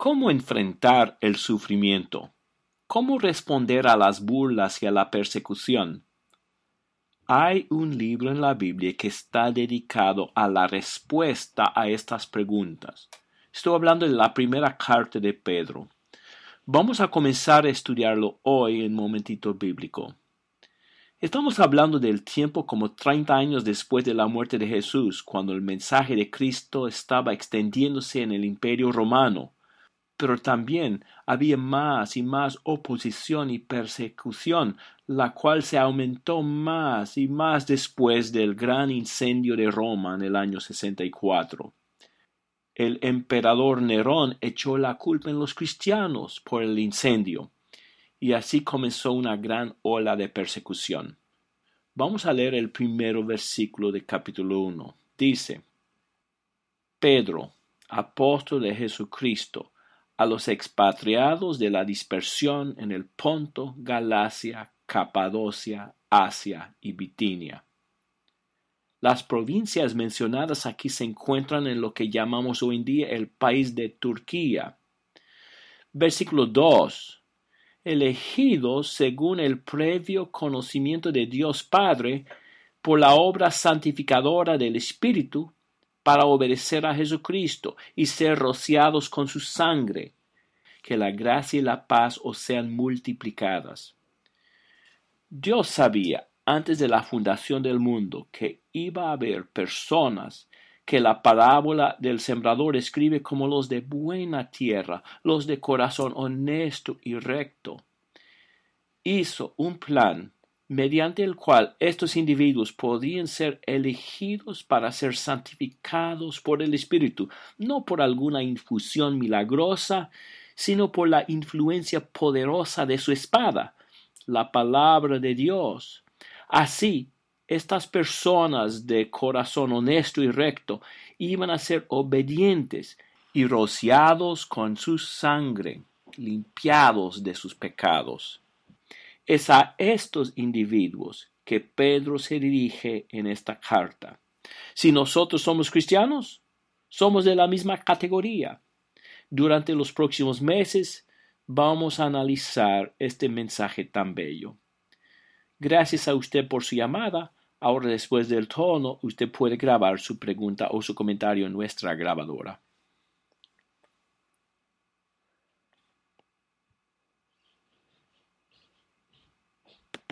¿Cómo enfrentar el sufrimiento? ¿Cómo responder a las burlas y a la persecución? Hay un libro en la Biblia que está dedicado a la respuesta a estas preguntas. Estoy hablando de la primera carta de Pedro. Vamos a comenzar a estudiarlo hoy en Momentito Bíblico. Estamos hablando del tiempo como 30 años después de la muerte de Jesús, cuando el mensaje de Cristo estaba extendiéndose en el Imperio Romano. Pero también había más y más oposición y persecución, la cual se aumentó más y más después del gran incendio de Roma en el año 64. El emperador Nerón echó la culpa en los cristianos por el incendio, y así comenzó una gran ola de persecución. Vamos a leer el primer versículo del capítulo 1. Dice: Pedro, apóstol de Jesucristo, a los expatriados de la dispersión en el Ponto, Galacia, Capadocia, Asia y Bitinia. Las provincias mencionadas aquí se encuentran en lo que llamamos hoy en día el país de Turquía. Versículo 2. Elegidos según el previo conocimiento de Dios Padre por la obra santificadora del Espíritu, para obedecer a Jesucristo y ser rociados con su sangre. Que la gracia y la paz os sean multiplicadas. Dios sabía antes de la fundación del mundo que iba a haber personas que la parábola del sembrador escribe como los de buena tierra, los de corazón honesto y recto. Hizo un plan mediante el cual estos individuos podían ser elegidos para ser santificados por el Espíritu, no por alguna infusión milagrosa, sino por la influencia poderosa de su espada, la palabra de Dios. Así, estas personas de corazón honesto y recto iban a ser obedientes y rociados con su sangre, limpiados de sus pecados. Es a estos individuos que Pedro se dirige en esta carta. Si nosotros somos cristianos, somos de la misma categoría. Durante los próximos meses vamos a analizar este mensaje tan bello. Gracias a usted por su llamada. Ahora, después del tono, usted puede grabar su pregunta o su comentario en nuestra grabadora.